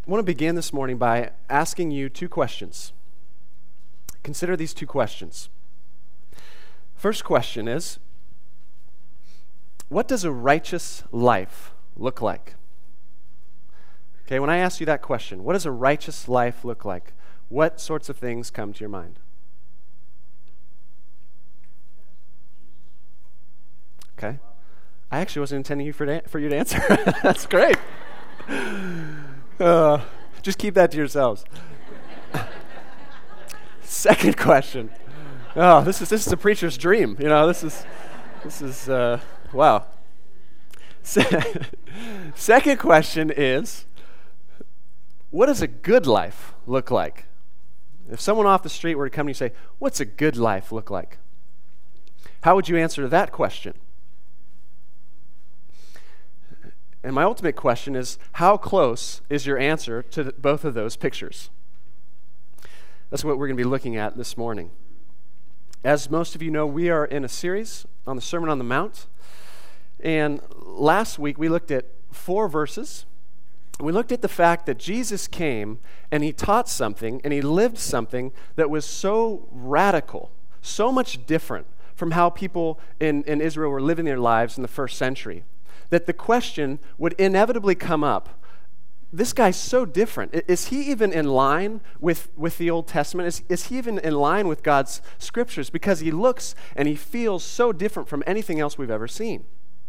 want to begin this morning by asking you two questions. Consider these two questions. First question is, what does a righteous life look like? Okay, when I ask you that question, what does a righteous life look like? What sorts of things come to your mind? Okay. I actually wasn't intending for you to answer. That's great. Just keep that to yourselves. Second question. Oh, this is a preacher's dream. You know, this is wow. Second question is, what does a good life look like? If someone off the street were to come to you and say, what's a good life look like? How would you answer that question? And my ultimate question is, how close is your answer to both of those pictures? That's what we're going to be looking at this morning. As most of you know, we are in a series on the Sermon on the Mount. And last week we looked at 4 verses. We looked at the fact that Jesus came and he taught something and he lived something that was so radical, so much different from how people in Israel were living their lives in the first century, that the question would inevitably come up, this guy's so different. Is he even in line with the Old Testament? Is he even in line with God's scriptures? Because he looks and he feels so different from anything else we've ever seen.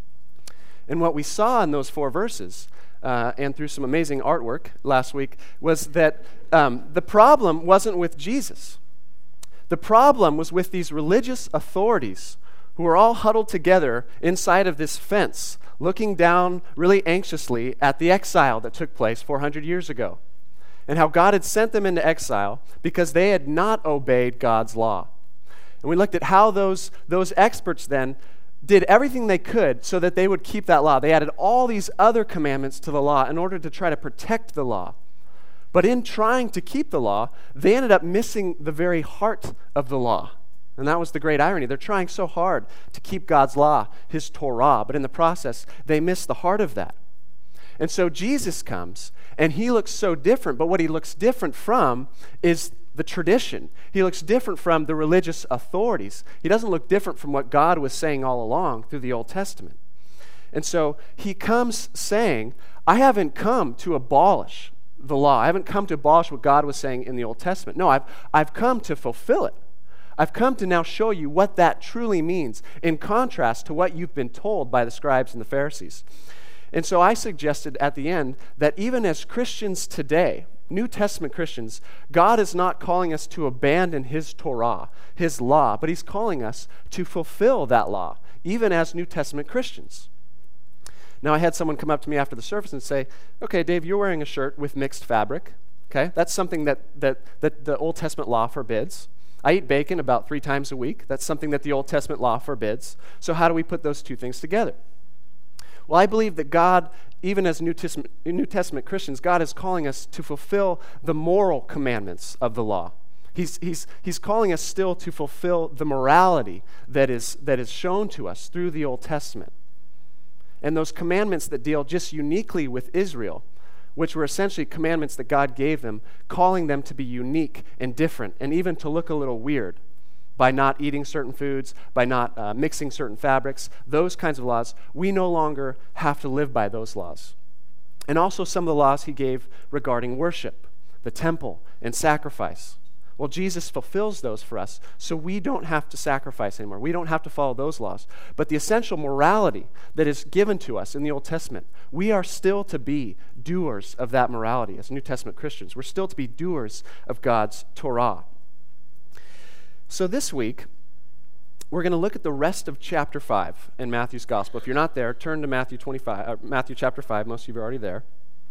And what we saw in those 4 verses, and through some amazing artwork last week, was that the problem wasn't with Jesus. The problem was with these religious authorities who were all huddled together inside of this fence, looking down really anxiously at the exile that took place 400 years ago, and how God had sent them into exile because they had not obeyed God's law. And we looked at how those experts then did everything they could so that they would keep that law. They added all these other commandments to the law in order to try to protect the law. But in trying to keep the law, they ended up missing the very heart of the law. And that was the great irony. They're trying so hard to keep God's law, his Torah, but in the process, they miss the heart of that. And so Jesus comes, and he looks so different, but what he looks different from is the tradition. He looks different from the religious authorities. He doesn't look different from what God was saying all along through the Old Testament. And so he comes saying, I haven't come to abolish the law. I haven't come to abolish what God was saying in the Old Testament. No, I've come to fulfill it. I've come to now show you what that truly means in contrast to what you've been told by the scribes and the Pharisees. And so I suggested at the end that even as Christians today, New Testament Christians, God is not calling us to abandon his Torah, his law, but he's calling us to fulfill that law, even as New Testament Christians. Now, I had someone come up to me after the service and say, okay, Dave, you're wearing a shirt with mixed fabric. Okay, that's something that the Old Testament law forbids. I eat bacon about 3 times a week. That's something that the Old Testament law forbids. So how do we put those two things together? Well, I believe that God, even as New Testament Christians, God is calling us to fulfill the moral commandments of the law. He's calling us still to fulfill the morality that is shown to us through the Old Testament. And those commandments that deal just uniquely with Israel, which were essentially commandments that God gave them, calling them to be unique and different, and even to look a little weird by not eating certain foods, by not mixing certain fabrics, those kinds of laws. We no longer have to live by those laws. And also some of the laws he gave regarding worship, the temple, and sacrifice. Well, Jesus fulfills those for us, so we don't have to sacrifice anymore. We don't have to follow those laws. But the essential morality that is given to us in the Old Testament, we are still to be doers of that morality as New Testament Christians. We're still to be doers of God's Torah. So this week, we're going to look at the rest of chapter 5 in Matthew's Gospel. If you're not there, turn to Matthew chapter 5. Most of you are already there.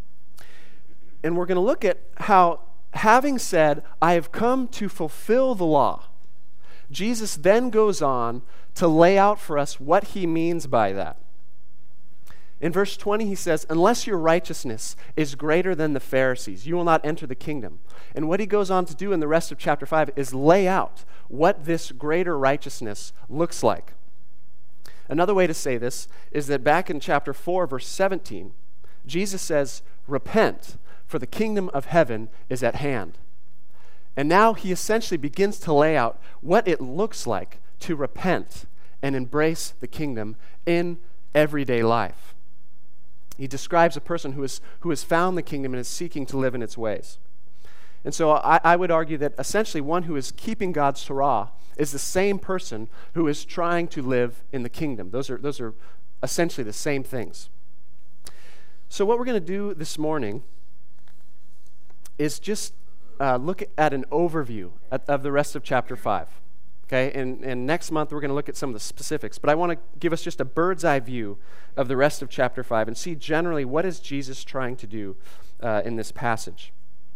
And we're going to look at how, having said, I have come to fulfill the law, Jesus then goes on to lay out for us what he means by that. In verse 20, he says, unless your righteousness is greater than the Pharisees, you will not enter the kingdom. And what he goes on to do in the rest of chapter 5 is lay out what this greater righteousness looks like. Another way to say this is that back in chapter 4, verse 17, Jesus says, repent, for the kingdom of heaven is at hand. And now he essentially begins to lay out what it looks like to repent and embrace the kingdom in everyday life. He describes a person who has found the kingdom and is seeking to live in its ways. And so I would argue that essentially one who is keeping God's Torah is the same person who is trying to live in the kingdom. Those are essentially the same things. So what we're going to do this morning is just look at an overview of the rest of chapter 5. Okay, and next month we're going to look at some of the specifics, but I want to give us just a bird's eye view of the rest of chapter 5 and see generally what is Jesus trying to do in this passage.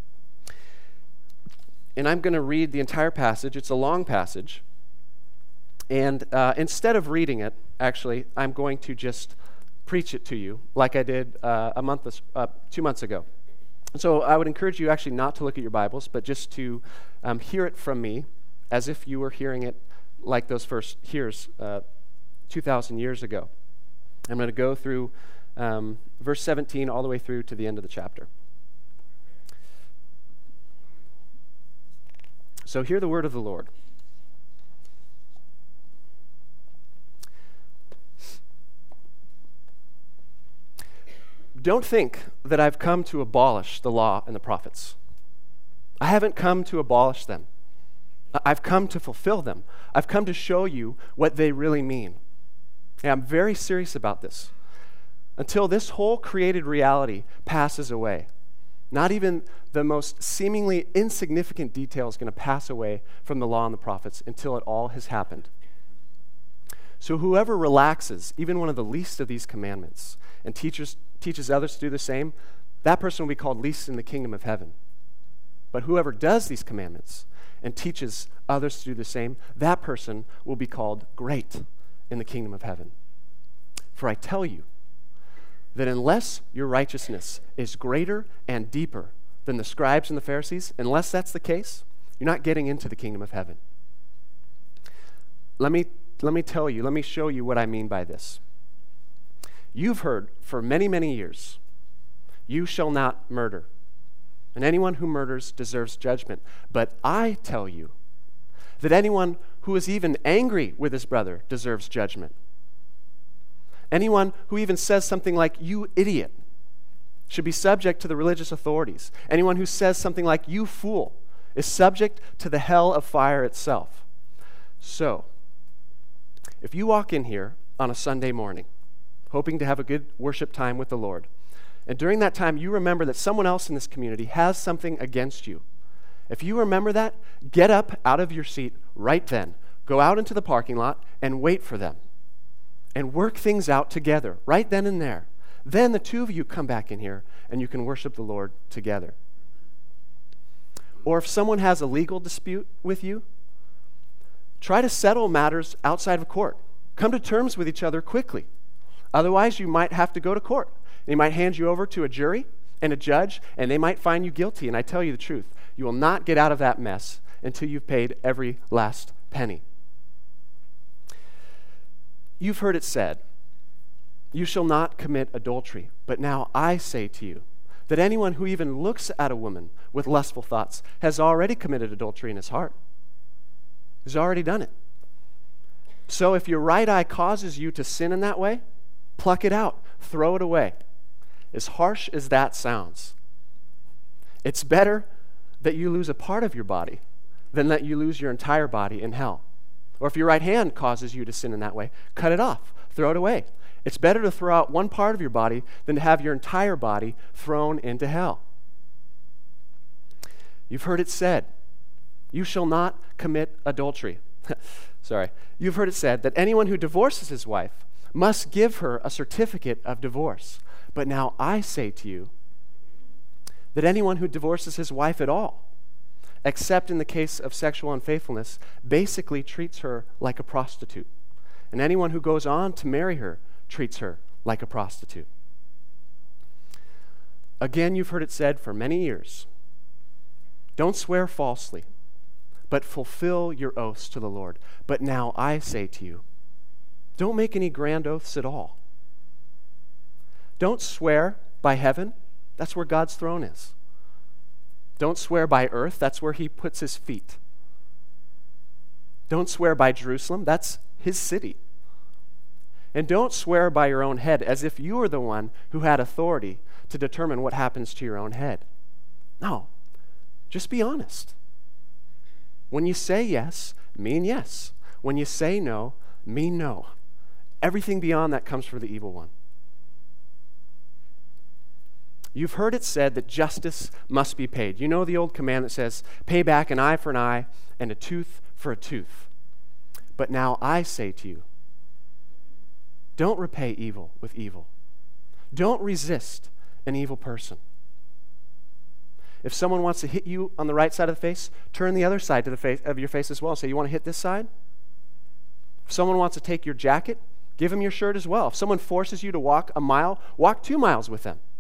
And I'm going to read the entire passage. It's a long passage. And instead of reading it, actually, I'm going to just preach it to you like I did 2 months ago. So I would encourage you actually not to look at your Bibles, but just to hear it from me as if you were hearing it like those first hearers 2,000 years ago. I'm going to go through verse 17 all the way through to the end of the chapter. So hear the word of the Lord. Don't think that I've come to abolish the law and the prophets. I haven't come to abolish them. I've come to fulfill them. I've come to show you what they really mean. And I'm very serious about this. Until this whole created reality passes away, not even the most seemingly insignificant detail is going to pass away from the law and the prophets until it all has happened. So whoever relaxes even one of the least of these commandments and teaches others to do the same, that person will be called least in the kingdom of heaven. But whoever does these commandments and teaches others to do the same, that person will be called great in the kingdom of heaven. For I tell you that unless your righteousness is greater and deeper than the scribes and the Pharisees, unless that's the case, you're not getting into the kingdom of heaven. Let me show you what I mean by this. You've heard for many, many years, you shall not murder, and anyone who murders deserves judgment. But I tell you that anyone who is even angry with his brother deserves judgment. Anyone who even says something like, "You idiot," should be subject to the religious authorities. Anyone who says something like, "You fool," is subject to the hell of fire itself. So, if you walk in here on a Sunday morning, hoping to have a good worship time with the Lord, and during that time you remember that someone else in this community has something against you, if you remember that, get up out of your seat right then, go out into the parking lot and wait for them, and work things out together right then and there. Then the two of you come back in here and you can worship the Lord together. Or if someone has a legal dispute with you, try to settle matters outside of court. Come to terms with each other quickly. Otherwise, you might have to go to court. They might hand you over to a jury and a judge, and they might find you guilty. And I tell you the truth, you will not get out of that mess until you've paid every last penny. You've heard it said, "You shall not commit adultery." But now I say to you that anyone who even looks at a woman with lustful thoughts has already committed adultery in his heart. He's already done it. So if your right eye causes you to sin in that way, pluck it out, throw it away. As harsh as that sounds, it's better that you lose a part of your body than that you lose your entire body in hell. Or if your right hand causes you to sin in that way, cut it off, throw it away. It's better to throw out one part of your body than to have your entire body thrown into hell. You've heard it said, "You shall not commit adultery." Sorry. You've heard it said that anyone who divorces his wife must give her a certificate of divorce. But now I say to you that anyone who divorces his wife at all, except in the case of sexual unfaithfulness, basically treats her like a prostitute. And anyone who goes on to marry her treats her like a prostitute. Again, you've heard it said for many years, "Don't swear falsely, but fulfill your oaths to the Lord." But now I say to you, don't make any grand oaths at all. Don't swear by heaven. That's where God's throne is. Don't swear by earth. That's where he puts his feet. Don't swear by Jerusalem. That's his city. And don't swear by your own head as if you were the one who had authority to determine what happens to your own head. No, just be honest. When you say yes, mean yes. When you say no, mean no. Everything beyond that comes from the evil one. You've heard it said that justice must be paid. You know the old command that says, pay back an eye for an eye and a tooth for a tooth. But now I say to you, don't repay evil with evil. Don't resist an evil person. If someone wants to hit you on the right side of the face, turn the other side to the face of your face as well. Say, you want to hit this side? If someone wants to take your jacket, give them your shirt as well. If someone forces you to walk a mile, walk 2 miles with them.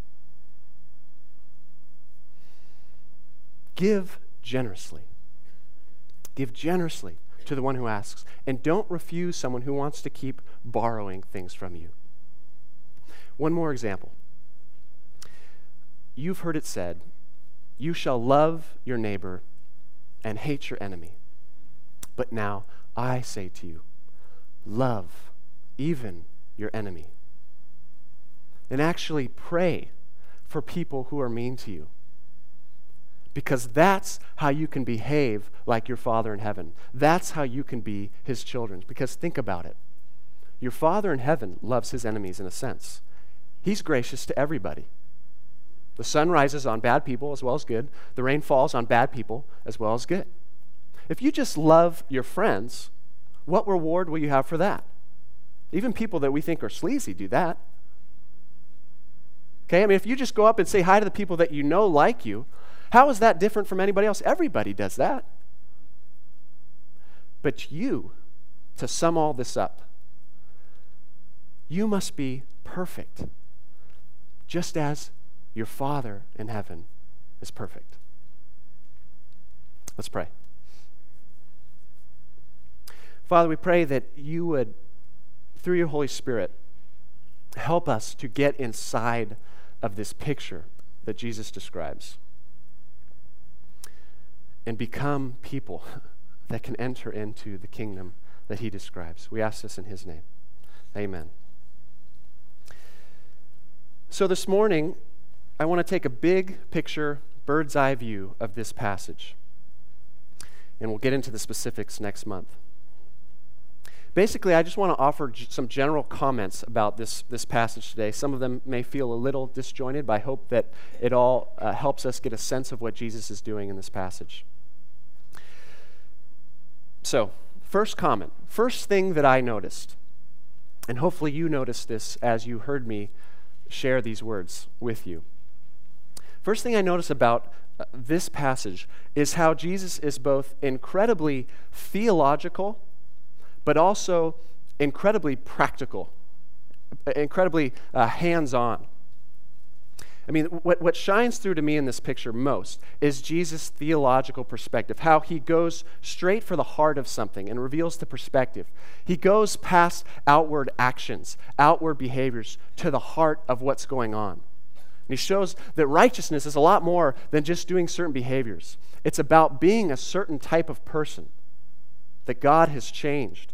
Give generously. Give generously to the one who asks. And don't refuse someone who wants to keep borrowing things from you. One more example. You've heard it said, you shall love your neighbor and hate your enemy. But now I say to you, love even your enemy. And actually pray for people who are mean to you. Because that's how you can behave like your Father in heaven. That's how you can be his children. Because think about it. Your Father in heaven loves his enemies in a sense. He's gracious to everybody. The sun rises on bad people as well as good. The rain falls on bad people as well as good. If you just love your friends, what reward will you have for that? Even people that we think are sleazy do that. Okay, I mean, if you just go up and say hi to the people that you know like you, how is that different from anybody else? Everybody does that. But you, to sum all this up, you must be perfect, just as your Father in heaven is perfect. Let's pray. Father, we pray that you would, through your Holy Spirit, help us to get inside of this picture that Jesus describes and become people that can enter into the kingdom that he describes. We ask this in his name. Amen. So this morning, I want to take a big picture, bird's eye view of this passage. And we'll get into the specifics next month. Basically, I just want to offer some general comments about this passage today. Some of them may feel a little disjointed, but I hope that it all helps us get a sense of what Jesus is doing in this passage. So, first comment, first thing that I noticed, and hopefully you noticed this as you heard me share these words with you. First thing I notice about this passage is how Jesus is both incredibly theological, but also incredibly practical, incredibly hands-on. I mean, what shines through to me in this picture most is Jesus' theological perspective, how he goes straight for the heart of something and reveals the perspective. He goes past outward actions, outward behaviors, to the heart of what's going on. And he shows that righteousness is a lot more than just doing certain behaviors. It's about being a certain type of person that God has changed.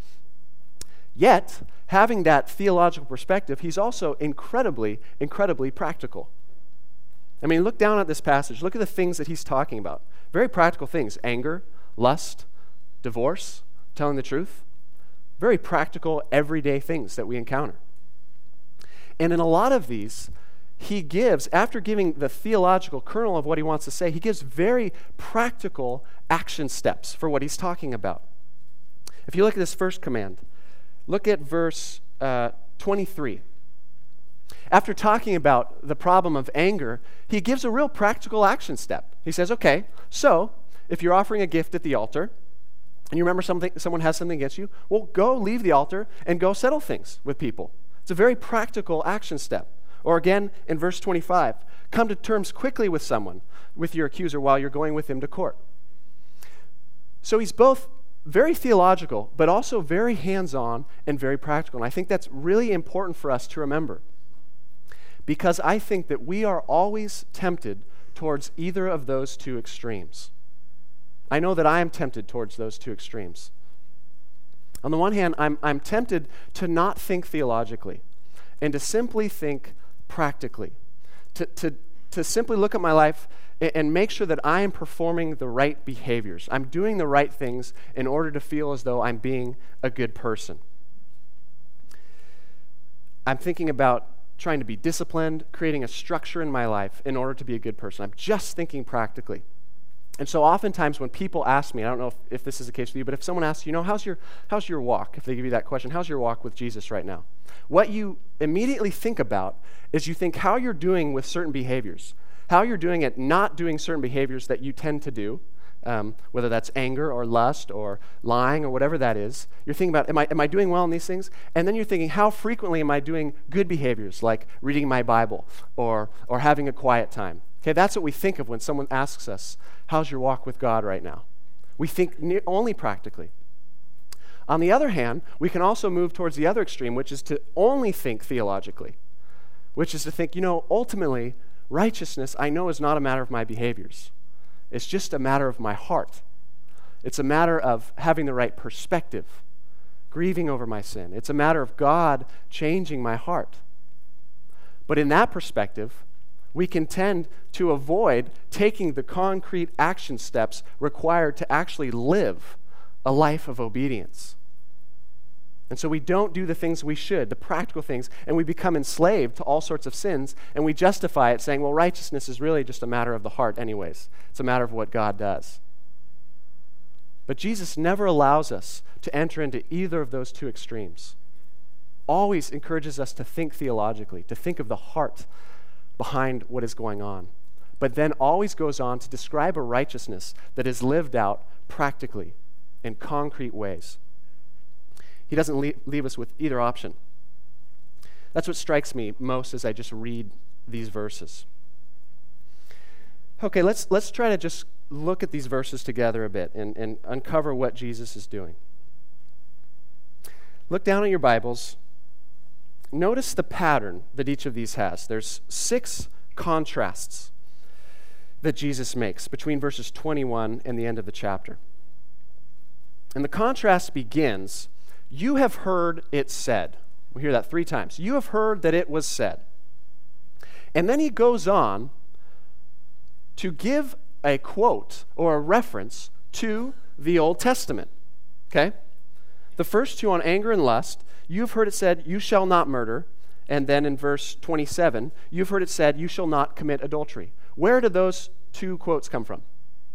Yet, having that theological perspective, he's also incredibly, incredibly practical. I mean, look down at this passage. Look at the things that he's talking about. Very practical things. Anger, lust, divorce, telling the truth. Very practical, everyday things that we encounter. And in a lot of these, he gives, after giving the theological kernel of what he wants to say, he gives very practical action steps for what he's talking about. If you look at this first command, look at verse 23. After talking about the problem of anger, he gives a real practical action step. He says, okay, so if you're offering a gift at the altar, and you remember someone has something against you, well, go leave the altar and go settle things with people. It's a very practical action step. Or again, in verse 25, come to terms quickly with someone, with your accuser, while you're going with him to court. So he's both very theological, but also very hands-on and very practical. And I think that's really important for us to remember. Because I think that we are always tempted towards either of those two extremes. I know that I am tempted towards those two extremes. On the one hand, I'm tempted to not think theologically and to simply think practically, to simply look at my life and make sure that I am performing the right behaviors. I'm doing the right things in order to feel as though I'm being a good person. I'm thinking about trying to be disciplined, creating a structure in my life in order to be a good person. I'm just thinking practically. And so oftentimes when people ask me, I don't know if this is the case with you, but if someone asks you, how's your walk? If they give you that question, how's your walk with Jesus right now? What you immediately think about is you think how you're doing with certain behaviors, how you're doing at not doing certain behaviors that you tend to do, whether that's anger or lust or lying or whatever that is. You're thinking about, am I doing well in these things? And then you're thinking, how frequently am I doing good behaviors like reading my Bible or having a quiet time? Okay, that's what we think of when someone asks us, how's your walk with God right now? We think only practically. On the other hand, we can also move towards the other extreme, which is to only think theologically, which is to think, ultimately, righteousness, I know, is not a matter of my behaviors. It's just a matter of my heart. It's a matter of having the right perspective, grieving over my sin. It's a matter of God changing my heart. But in that perspective, we can tend to avoid taking the concrete action steps required to actually live a life of obedience. And so we don't do the things we should, the practical things, and we become enslaved to all sorts of sins, and we justify it saying, well, righteousness is really just a matter of the heart anyways. It's a matter of what God does. But Jesus never allows us to enter into either of those two extremes. Always encourages us to think theologically, to think of the heart behind what is going on, but then always goes on to describe a righteousness that is lived out practically in concrete ways. He doesn't leave us with either option. That's what strikes me most as I just read these verses. Okay, let's try to just look at these verses together a bit and uncover what Jesus is doing. Look down at your Bibles. Notice the pattern that each of these has. There's 6 contrasts that Jesus makes between verses 21 and the end of the chapter. And the contrast begins, you have heard it said. We hear that 3 times. You have heard that it was said. And then he goes on to give a quote or a reference to the Old Testament. Okay? The first 2 on anger and lust, you've heard it said, you shall not murder. And then in verse 27, you've heard it said, you shall not commit adultery. Where do those 2 quotes come from?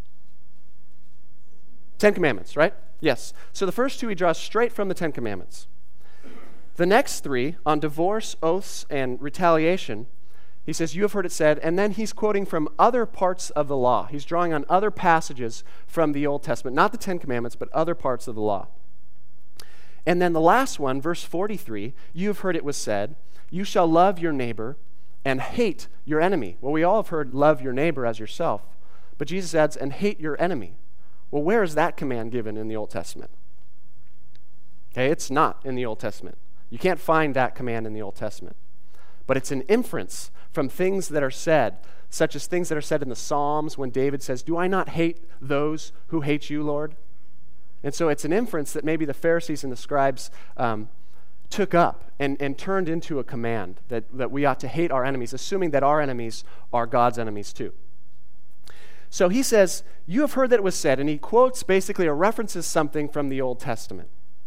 10 Commandments, right? Yes. So the first 2 he draws straight from the 10 Commandments. The next 3, on divorce, oaths, and retaliation, he says, you have heard it said, and then he's quoting from other parts of the law. He's drawing on other passages from the Old Testament, not the 10 Commandments, but other parts of the law. And then the last one, verse 43, you have heard it was said, you shall love your neighbor and hate your enemy. Well, we all have heard love your neighbor as yourself. But Jesus adds, and hate your enemy. Well, where is that command given in the Old Testament? Okay, it's not in the Old Testament. You can't find that command in the Old Testament. But it's an inference from things that are said, such as things that are said in the Psalms when David says, do I not hate those who hate you, Lord? And so it's an inference that maybe the Pharisees and the scribes took up and turned into a command that we ought to hate our enemies, assuming that our enemies are God's enemies too. So he says, you have heard that it was said, and he quotes basically or references something from the Old Testament.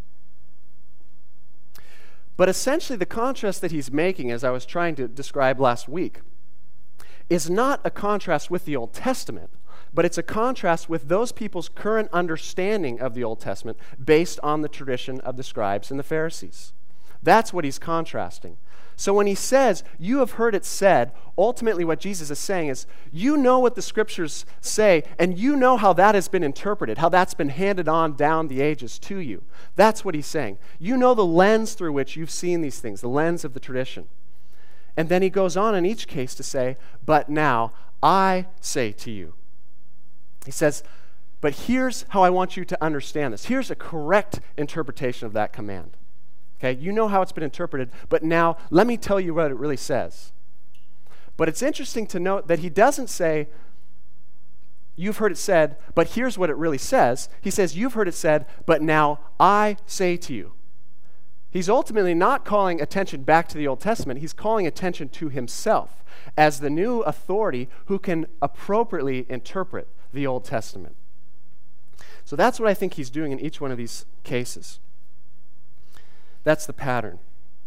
But essentially the contrast that he's making, as I was trying to describe last week, is not a contrast with the Old Testament, but it's a contrast with those people's current understanding of the Old Testament based on the tradition of the scribes and the Pharisees. That's what he's contrasting. So when he says, you have heard it said, ultimately what Jesus is saying is, you know what the scriptures say, and you know how that has been interpreted, how that's been handed on down the ages to you. That's what he's saying. You know the lens through which you've seen these things, the lens of the tradition. And then he goes on in each case to say, but now I say to you. He says, but here's how I want you to understand this. Here's a correct interpretation of that command. Okay, you know how it's been interpreted, but now let me tell you what it really says. But it's interesting to note that he doesn't say, you've heard it said, but here's what it really says. He says, you've heard it said, but now I say to you. He's ultimately not calling attention back to the Old Testament. He's calling attention to himself as the new authority who can appropriately interpret the Old Testament. So that's what I think he's doing in each one of these cases. That's the pattern.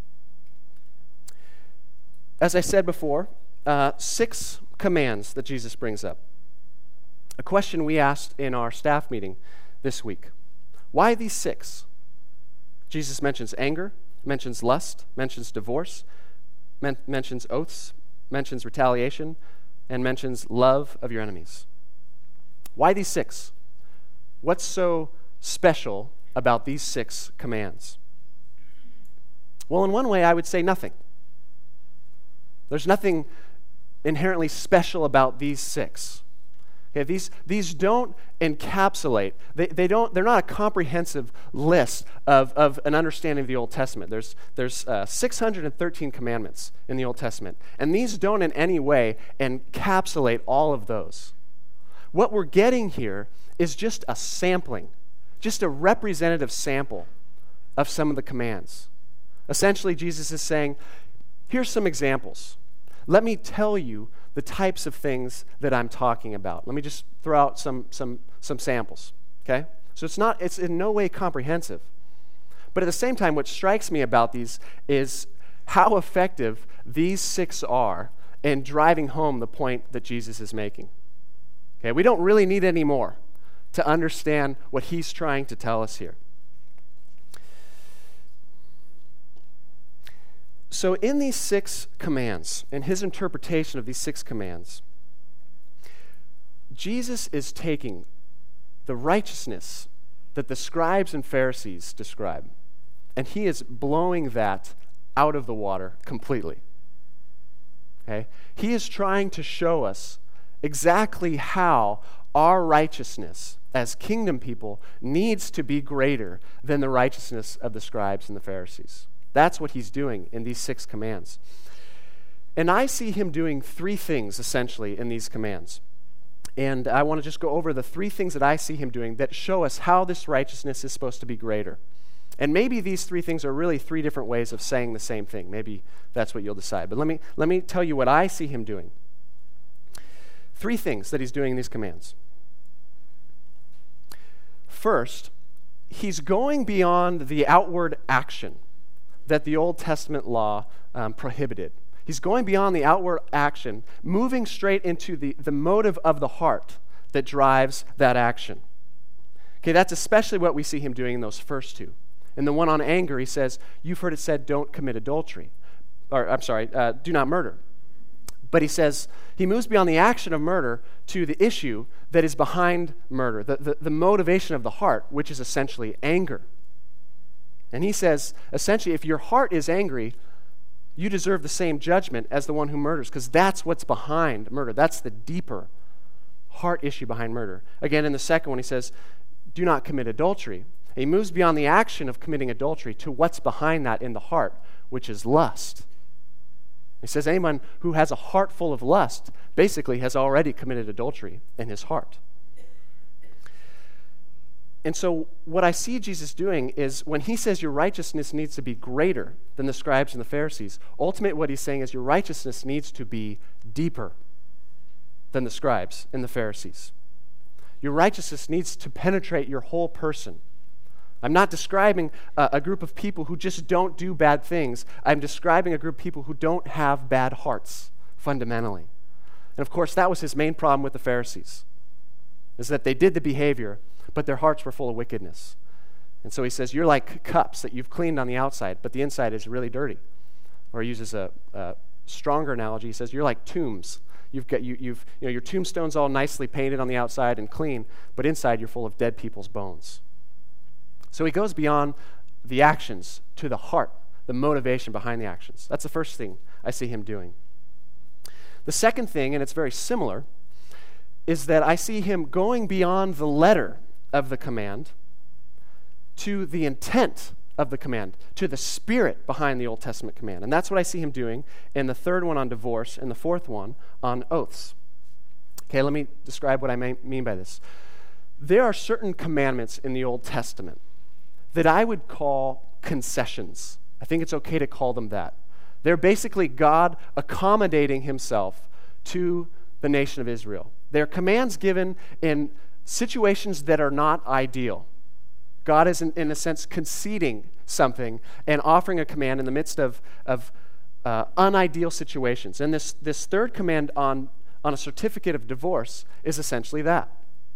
As I said before, 6 commands that Jesus brings up. A question we asked in our staff meeting this week. Why these 6? Jesus mentions anger, mentions lust, mentions divorce, mentions oaths, mentions retaliation, and mentions love of your enemies. Why these 6? What's so special about these 6 commands? Well, in one way, I would say nothing. There's nothing inherently special about these 6. Okay, these don't encapsulate, they're not a comprehensive list of an understanding of the Old Testament. There's 613 commandments in the Old Testament, and these don't in any way encapsulate all of those. What we're getting here is just a sampling, just a representative sample of some of the commands. Essentially, Jesus is saying, here's some examples. Let me tell you the types of things that I'm talking about. Let me just throw out some samples, okay? So it's in no way comprehensive. But at the same time, what strikes me about these is how effective these 6 are in driving home the point that Jesus is making. Okay, we don't really need any more to understand what he's trying to tell us here. So in these 6 commands, in his interpretation of these 6 commands, Jesus is taking the righteousness that the scribes and Pharisees describe, and he is blowing that out of the water completely. Okay? He is trying to show us exactly how our righteousness as kingdom people needs to be greater than the righteousness of the scribes and the Pharisees. That's what he's doing in these 6 commands. And I see him doing 3 things, essentially, in these commands. And I want to just go over the 3 things that I see him doing that show us how this righteousness is supposed to be greater. And maybe these 3 things are really 3 different ways of saying the same thing. Maybe that's what you'll decide. But let me tell you what I see him doing. 3 things that he's doing in these commands. First, he's going beyond the outward action that the Old Testament law prohibited. He's going beyond the outward action, moving straight into the motive of the heart that drives that action. Okay, that's especially what we see him doing in those first 2. In the one on anger, he says, you've heard it said, don't commit adultery. Do not murder. But he says, he moves beyond the action of murder to the issue that is behind murder, the motivation of the heart, which is essentially anger. And he says, essentially, if your heart is angry, you deserve the same judgment as the one who murders, because that's what's behind murder. That's the deeper heart issue behind murder. Again, in the second one, he says, do not commit adultery. And he moves beyond the action of committing adultery to what's behind that in the heart, which is lust. He says anyone who has a heart full of lust basically has already committed adultery in his heart. And so what I see Jesus doing is when he says your righteousness needs to be greater than the scribes and the Pharisees, ultimately what he's saying is your righteousness needs to be deeper than the scribes and the Pharisees. Your righteousness needs to penetrate your whole person. I'm not describing a group of people who just don't do bad things. I'm describing a group of people who don't have bad hearts, fundamentally. And of course, that was his main problem with the Pharisees, is that they did the behavior, but their hearts were full of wickedness. And so he says, you're like cups that you've cleaned on the outside, but the inside is really dirty. Or he uses a stronger analogy. He says, you're like tombs. Your tombstone's all nicely painted on the outside and clean, but inside you're full of dead people's bones. So he goes beyond the actions to the heart, the motivation behind the actions. That's the first thing I see him doing. The second thing, and it's very similar, is that I see him going beyond the letter of the command to the intent of the command, to the spirit behind the Old Testament command. And that's what I see him doing in the third one on divorce and the fourth one on oaths. Okay, let me describe what I mean by this. There are certain commandments in the Old Testament that I would call concessions. I think it's okay to call them that. They're basically God accommodating himself to the nation of Israel. They're commands given in situations that are not ideal. God is, in a sense, conceding something and offering a command in the midst of unideal situations. And this third command on a certificate of divorce is essentially that.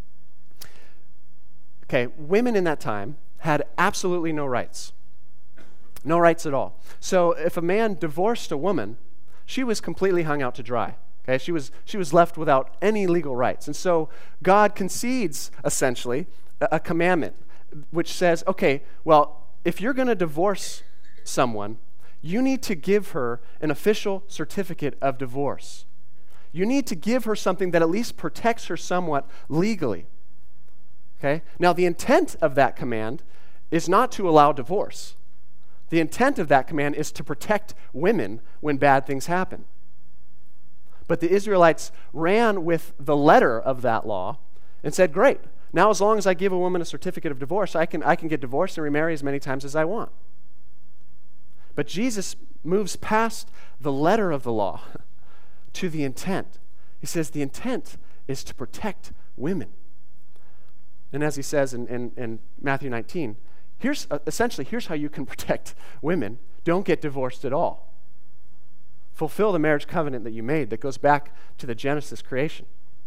Okay, women in that time had absolutely no rights. No rights at all. So if a man divorced a woman, she was completely hung out to dry. Okay, she was left without any legal rights. And so God concedes, essentially, a commandment which says, okay, well, if you're going to divorce someone, you need to give her an official certificate of divorce. You need to give her something that at least protects her somewhat legally. Okay? Now, the intent of that command is not to allow divorce. The intent of that command is to protect women when bad things happen. But the Israelites ran with the letter of that law and said, great, now as long as I give a woman a certificate of divorce, I can get divorced and remarry as many times as I want. But Jesus moves past the letter of the law to the intent. He says the intent is to protect women. And as he says in Matthew 19, here's how you can protect women. Don't get divorced at all. Fulfill the marriage covenant that you made that goes back to the Genesis creation.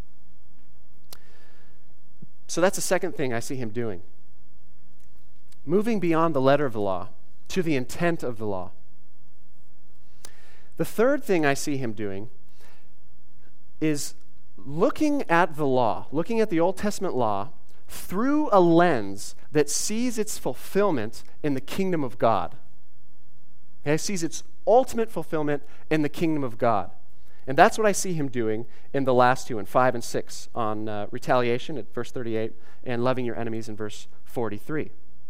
So that's the second thing I see him doing. Moving beyond the letter of the law to the intent of the law. The third thing I see him doing is looking at the law, looking at the Old Testament law through a lens that sees its fulfillment in the kingdom of God. Okay, sees its ultimate fulfillment in the kingdom of God. And that's what I see him doing in the last two, in 5 and 6, on retaliation at verse 38 and loving your enemies in verse 43.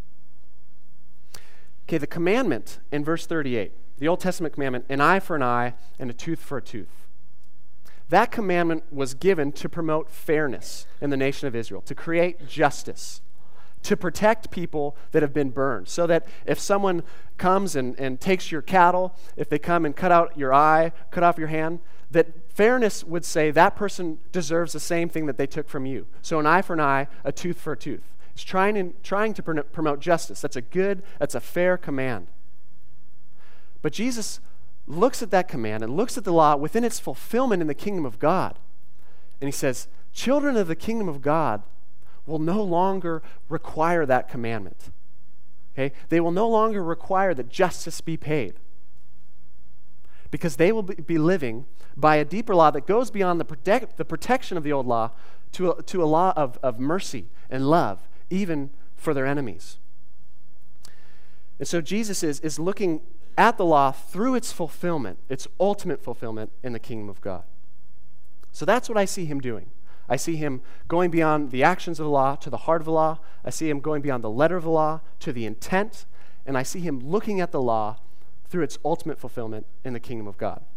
Okay, the commandment in verse 38, the Old Testament commandment, an eye for an eye and a tooth for a tooth. That commandment was given to promote fairness in the nation of Israel, to create justice, to protect people that have been burned, so that if someone comes and takes your cattle, if they come and cut out your eye, cut off your hand, that fairness would say that person deserves the same thing that they took from you. So an eye for an eye, a tooth for a tooth. It's trying to promote justice. That's a fair command. But Jesus looks at that command and looks at the law within its fulfillment in the kingdom of God. And he says, children of the kingdom of God will no longer require that commandment. Okay? They will no longer require that justice be paid, because they will be living by a deeper law that goes beyond the protection of the old law to a law of mercy and love, even for their enemies. And so Jesus is looking at the law through its fulfillment, its ultimate fulfillment in the kingdom of God. So that's what I see him doing. I see him going beyond the actions of the law to the heart of the law. I see him going beyond the letter of the law to the intent. And I see him looking at the law through its ultimate fulfillment in the kingdom of God.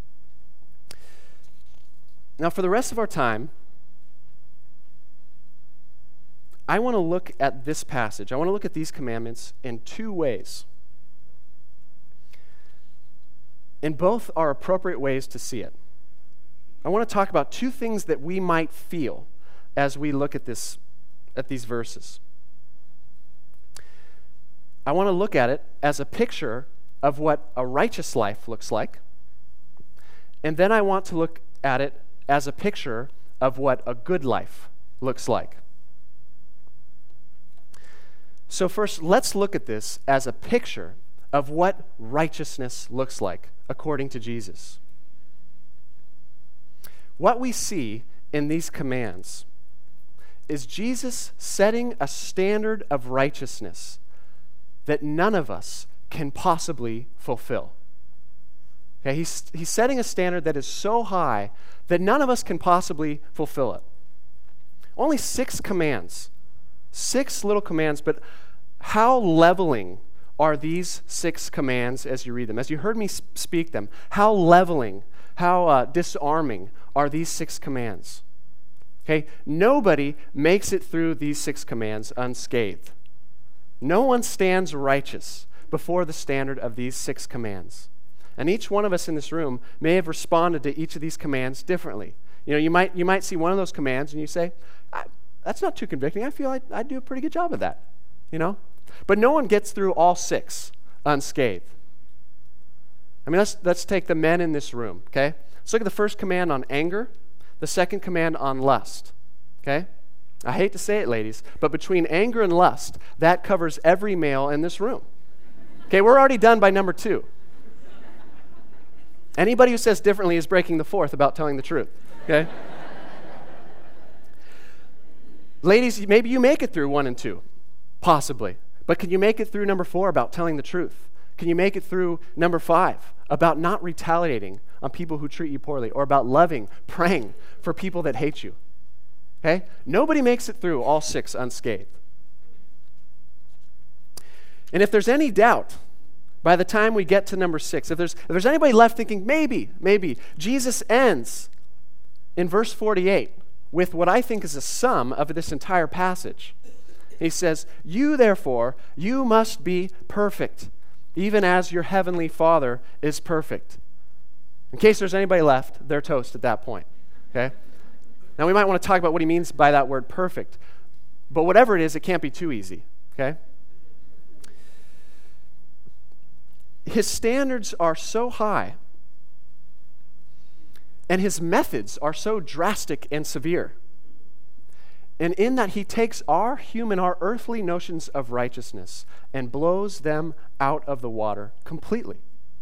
Now, for the rest of our time, I want to look at this passage. I want to look at these commandments in two ways. And both are appropriate ways to see it. I want to talk about two things that we might feel as we look at these verses. I want to look at it as a picture of what a righteous life looks like. And then I want to look at it as a picture of what a good life looks like. So first, let's look at this as a picture of what righteousness looks like according to Jesus. What we see in these commands is Jesus setting a standard of righteousness that none of us can possibly fulfill. Okay, he's setting a standard that is so high that none of us can possibly fulfill it. Only 6 commands, 6 little commands, but how leveling are these 6 commands as you read them? As you heard me speak them, how leveling, how disarming are these 6 commands? Okay, nobody makes it through these 6 commands unscathed. No one stands righteous before the standard of these 6 commands. And each one of us in this room may have responded to each of these commands differently. You know, you might see one of those commands and you say, that's not too convicting. I feel I do a pretty good job of that, you know? But no one gets through all 6 unscathed. I mean, let's take the men in this room, okay? Let's look at the first command on anger, the second command on lust, okay? I hate to say it, ladies, but between anger and lust, that covers every male in this room. Okay, we're already done by number 2. Anybody who says differently is breaking the 4th about telling the truth, okay? Ladies, maybe you make it through 1 and 2, possibly. But can you make it through number 4 about telling the truth? Can you make it through number 5 about not retaliating on people who treat you poorly, or about loving, praying for people that hate you? Okay? Nobody makes it through all 6 unscathed. And if there's any doubt, by the time we get to number 6, if there's anybody left thinking, maybe, Jesus ends in verse 48 with what I think is a sum of this entire passage. He says, you therefore, you must be perfect, even as your heavenly Father is perfect. In case there's anybody left, they're toast at that point, okay? Now we might want to talk about what he means by that word perfect, but whatever it is, it can't be too easy, okay? His standards are so high, and his methods are so drastic and severe. And in that he takes our earthly notions of righteousness and blows them out of the water completely.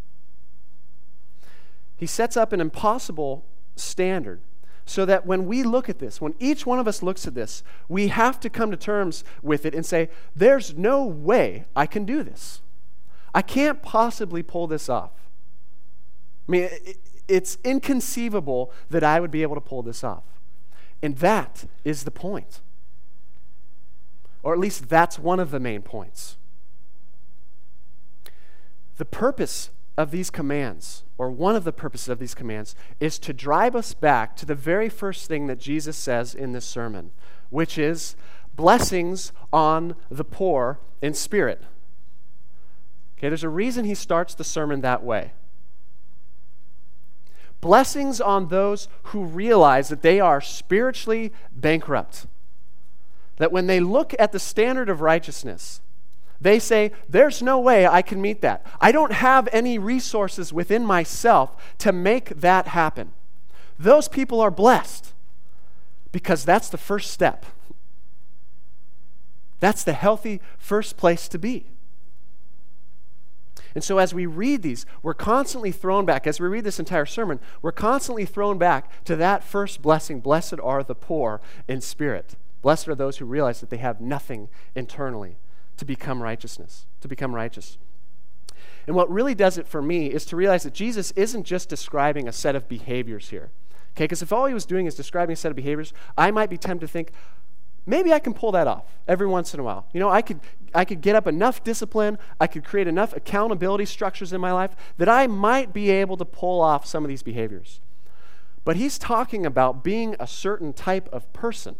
He sets up an impossible standard so that when we look at this, when each one of us looks at this, we have to come to terms with it and say, there's no way I can do this. I can't possibly pull this off. I mean, it's inconceivable that I would be able to pull this off. And that is the point. Or at least that's one of the main points. The purpose of these commands, or one of the purposes of these commands, is to drive us back to the very first thing that Jesus says in this sermon, which is blessings on the poor in spirit. Okay, there's a reason he starts the sermon that way. Blessings on those who realize that they are spiritually bankrupt. That when they look at the standard of righteousness, they say, there's no way I can meet that. I don't have any resources within myself to make that happen. Those people are blessed because that's the first step. That's the healthy first place to be. And so as we read these, we're constantly thrown back. As we read this entire sermon, we're constantly thrown back to that first blessing. Blessed are the poor in spirit. Blessed are those who realize that they have nothing internally to become righteous. And what really does it for me is to realize that Jesus isn't just describing a set of behaviors here. Okay, because if all he was doing is describing a set of behaviors, I might be tempted to think, maybe I can pull that off every once in a while. You know, I could get up enough discipline, I could create enough accountability structures in my life that I might be able to pull off some of these behaviors. But he's talking about being a certain type of person.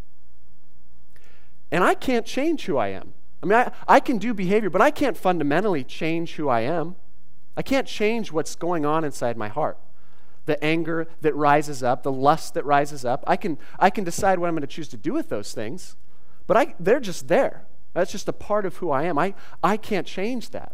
And I can't change who I am. I mean, I can do behavior, but I can't fundamentally change who I am. I can't change what's going on inside my heart. The anger that rises up, the lust that rises up. I can decide what I'm going to choose to do with those things, but they're just there. That's just a part of who I am. I can't change that.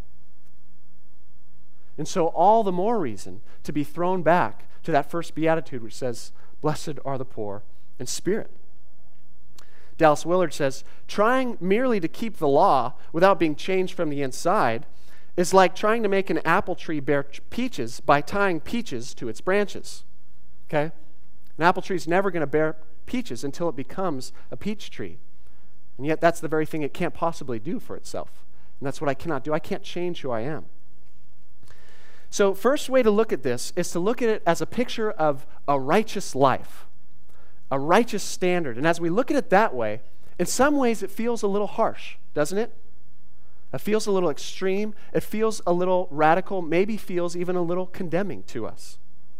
And so all the more reason to be thrown back to that first beatitude which says, blessed are the poor in spirit. Dallas Willard says, trying merely to keep the law without being changed from the inside is like trying to make an apple tree bear peaches by tying peaches to its branches. Okay? An apple tree is never going to bear peaches until it becomes a peach tree. And yet that's the very thing it can't possibly do for itself. And that's what I cannot do. I can't change who I am. So first way to look at this is to look at it as a picture of a righteous life, a righteous standard. And as we look at it that way, in some ways it feels a little harsh, doesn't it? It feels a little extreme. It feels a little radical, maybe feels even a little condemning to us.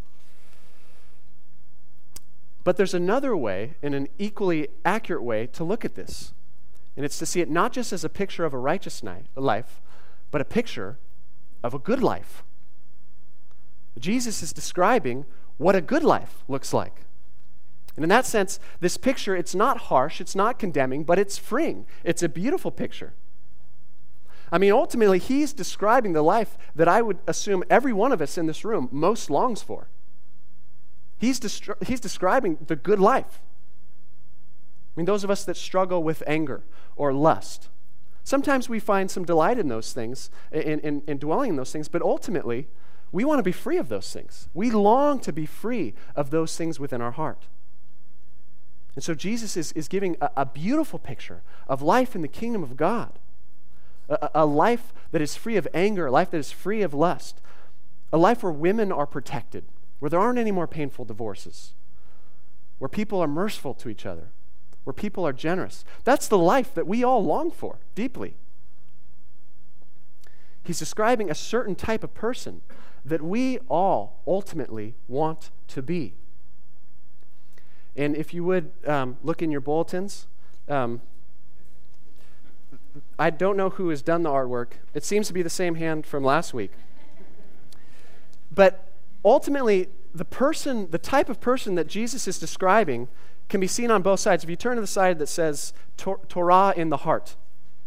But there's another way, and an equally accurate way, to look at this. And it's to see it not just as a picture of a righteous life, but a picture of a good life. Jesus is describing what a good life looks like. And in that sense, this picture, it's not harsh, it's not condemning, but it's freeing. It's a beautiful picture. I mean, ultimately, he's describing the life that I would assume every one of us in this room most longs for. He's describing the good life. I mean, those of us that struggle with anger or lust, sometimes we find some delight in those things, in dwelling in those things, but ultimately, we want to be free of those things. We long to be free of those things within our heart. And so Jesus is giving a beautiful picture of life in the kingdom of God, a life that is free of anger, a life that is free of lust, a life where women are protected, where there aren't any more painful divorces, where people are merciful to each other, where people are generous. That's the life that we all long for deeply. He's describing a certain type of person that we all ultimately want to be. And if you would look in your bulletins, I don't know who has done the artwork. It seems to be the same hand from last week. But ultimately, the type of person that Jesus is describing can be seen on both sides. If you turn to the side that says Torah in the heart.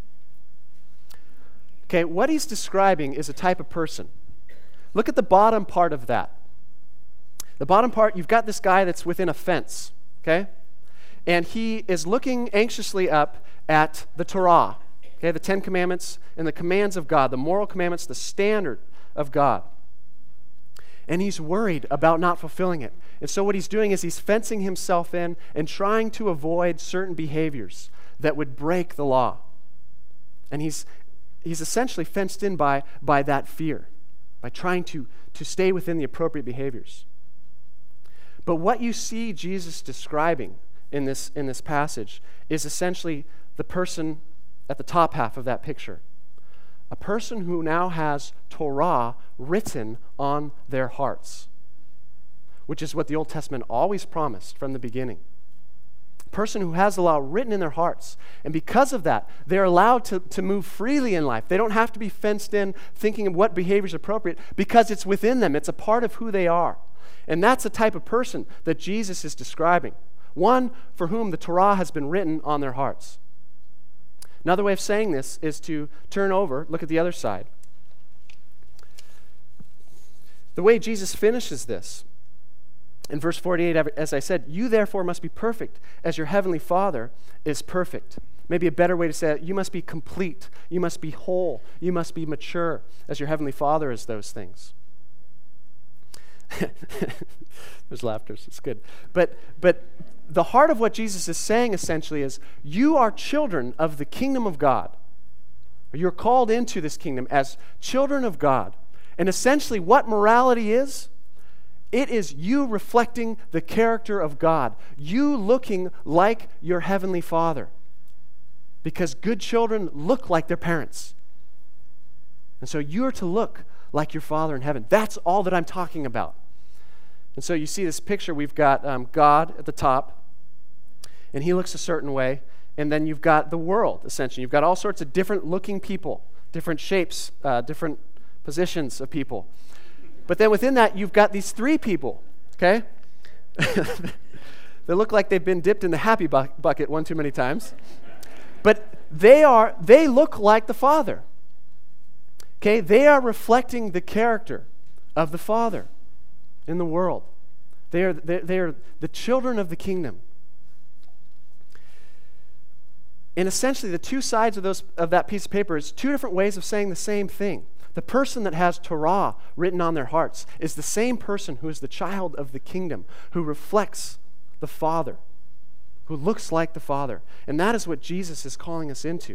Okay, what he's describing is a type of person. Look at the bottom part of that. The bottom part, you've got this guy that's within a fence, okay? And he is looking anxiously up at the Torah, okay, the 10 Commandments and the commands of God, the moral commandments, the standard of God. And he's worried about not fulfilling it. And so what he's doing is he's fencing himself in and trying to avoid certain behaviors that would break the law. And he's essentially fenced in by that fear, by trying to stay within the appropriate behaviors. But what you see Jesus describing in this passage is essentially the person at the top half of that picture. A person who now has Torah written on their hearts, which is what the Old Testament always promised from the beginning. A person who has the law written in their hearts. And because of that, they're allowed to move freely in life. They don't have to be fenced in thinking of what behavior is appropriate because it's within them. It's a part of who they are. And that's the type of person that Jesus is describing. One for whom the Torah has been written on their hearts. Another way of saying this is to turn over, look at the other side. The way Jesus finishes this, in verse 48, as I said, you therefore must be perfect as your heavenly Father is perfect. Maybe a better way to say it, you must be complete, you must be whole, you must be mature as your heavenly Father is those things. There's laughter, it's good. But the heart of what Jesus is saying essentially is, you are children of the kingdom of God. You're called into this kingdom as children of God. And essentially what morality is, it is you reflecting the character of God. You looking like your heavenly Father. Because good children look like their parents. And so you're to look like your Father in heaven. That's all that I'm talking about. And so you see this picture, we've got God at the top, and he looks a certain way, and then you've got the world, essentially. You've got all sorts of different looking people, different shapes, different positions of people. But then within that, you've got these three people, okay? They look like they've been dipped in the happy bucket one too many times. But they look like the Father. Okay, they are reflecting the character of the Father in the world. They are the children of the kingdom. And essentially, the two sides of that piece of paper is two different ways of saying the same thing. The person that has Torah written on their hearts is the same person who is the child of the kingdom, who reflects the Father, who looks like the Father. And that is what Jesus is calling us into.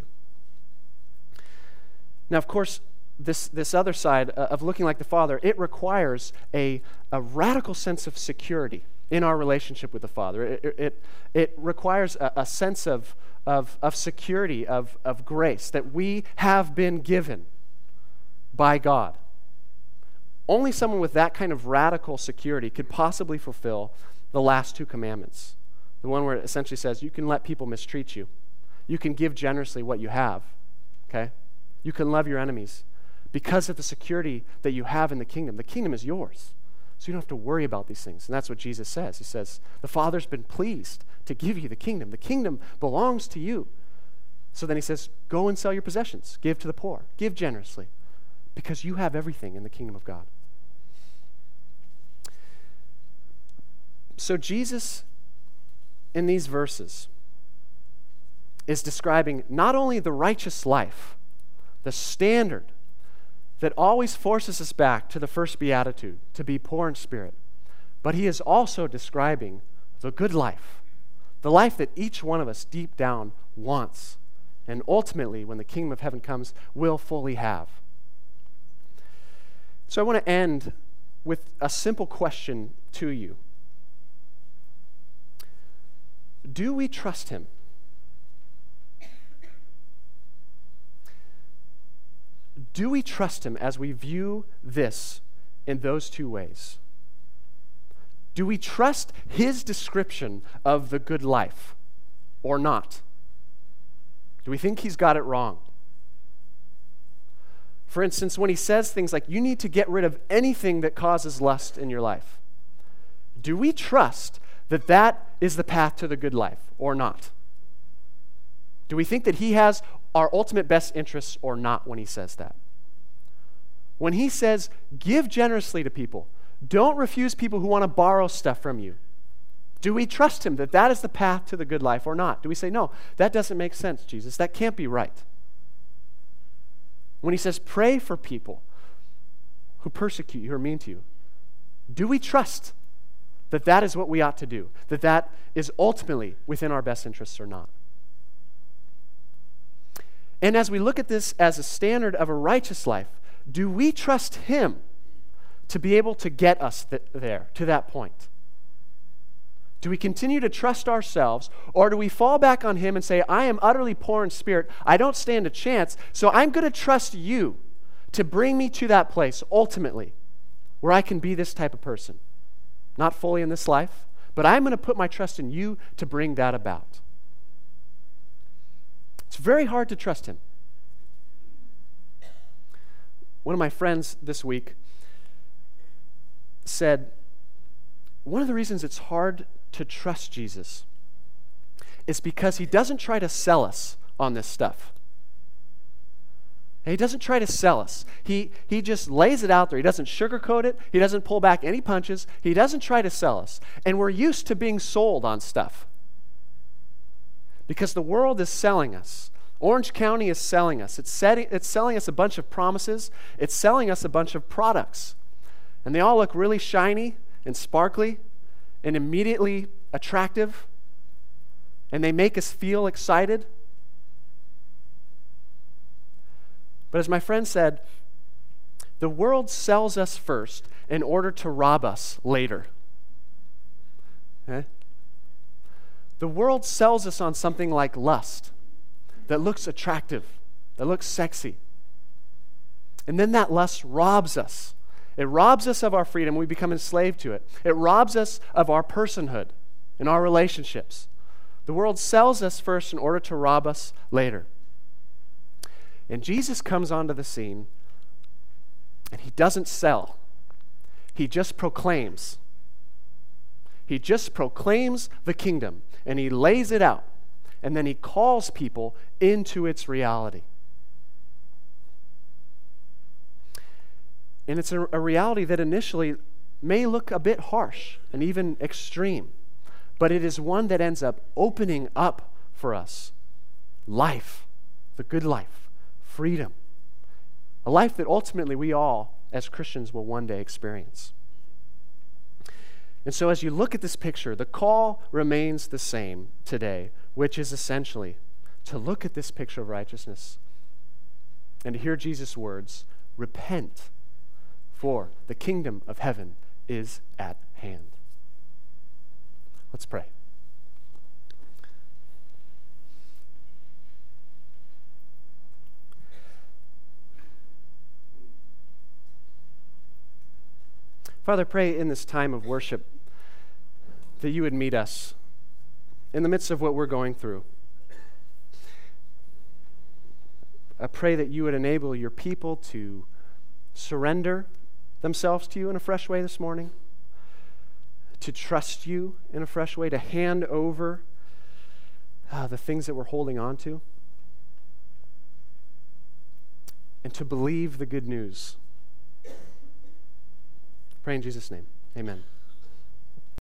Now, of course, this other side of looking like the Father, it requires a radical sense of security in our relationship with the Father. It requires a sense of of security, of grace that we have been given by God. Only someone with that kind of radical security could possibly fulfill the last two commandments. The one where it essentially says, you can let people mistreat you. You can give generously what you have, okay? You can love your enemies because of the security that you have in the kingdom. The kingdom is yours, so you don't have to worry about these things. And that's what Jesus says. He says, the Father's been pleased to give you the kingdom. The kingdom belongs to you. So then he says, go and sell your possessions. Give to the poor. Give generously because you have everything in the kingdom of God. So Jesus, in these verses, is describing not only the righteous life, the standard that always forces us back to the first beatitude, to be poor in spirit, but he is also describing the good life, the life that each one of us deep down wants, and ultimately, when the kingdom of heaven comes, will fully have. So I want to end with a simple question to you. Do we trust him? Do we trust him as we view this in those two ways? Do we trust his description of the good life or not? Do we think he's got it wrong? For instance, when he says things like, you need to get rid of anything that causes lust in your life, do we trust that that is the path to the good life or not? Do we think that he has our ultimate best interests or not when he says that? When he says, give generously to people, don't refuse people who want to borrow stuff from you, do we trust him that that is the path to the good life or not? Do we say, no, that doesn't make sense, Jesus. That can't be right. When he says, pray for people who persecute you, who are mean to you, do we trust that that is what we ought to do, that that is ultimately within our best interests or not? And as we look at this as a standard of a righteous life, do we trust him to be able to get us there, to that point? Do we continue to trust ourselves, or do we fall back on him and say, I am utterly poor in spirit, I don't stand a chance, so I'm going to trust you to bring me to that place, ultimately, where I can be this type of person? Not fully in this life, but I'm going to put my trust in you to bring that about. It's very hard to trust him. One of my friends this week said, one of the reasons it's hard to trust Jesus is because he doesn't try to sell us on this stuff. He doesn't try to sell us. He just lays it out there. He doesn't sugarcoat it. He doesn't pull back any punches. He doesn't try to sell us. And we're used to being sold on stuff because the world is selling us. Orange County is selling us. It's selling us a bunch of promises. It's selling us a bunch of products. And they all look really shiny and sparkly and immediately attractive. And they make us feel excited. But as my friend said, the world sells us first in order to rob us later. Okay? The world sells us on something like lust that looks attractive, that looks sexy. And then that lust robs us. It robs us of our freedom. We become enslaved to it. It robs us of our personhood and our relationships. The world sells us first in order to rob us later. And Jesus comes onto the scene, and he doesn't sell. He just proclaims. He just proclaims the kingdom, and he lays it out, and then he calls people into its reality. And it's a reality that initially may look a bit harsh and even extreme, but it is one that ends up opening up for us life, the good life, freedom, a life that ultimately we all, as Christians, will one day experience. And so as you look at this picture, the call remains the same today, which is essentially to look at this picture of righteousness and to hear Jesus' words, repent, for the kingdom of heaven is at hand. Let's pray. Father, I pray in this time of worship that you would meet us in the midst of what we're going through. I pray that you would enable your people to surrender themselves to you in a fresh way this morning, to trust you in a fresh way, to hand over the things that we're holding on to, and to believe the good news. Pray in Jesus' name. Amen.